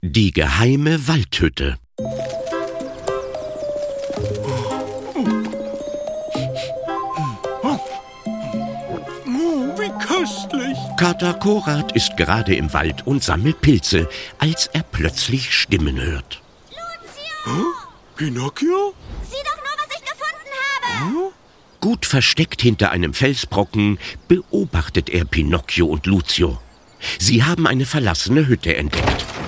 Die geheime Waldhütte. Wie köstlich! Kater Korat ist gerade im Wald und sammelt Pilze, als er plötzlich Stimmen hört. Lucio! Pinocchio? Sieh doch nur, was ich gefunden habe! Gut versteckt hinter einem Felsbrocken beobachtet er Pinocchio und Lucio. Sie haben eine verlassene Hütte entdeckt.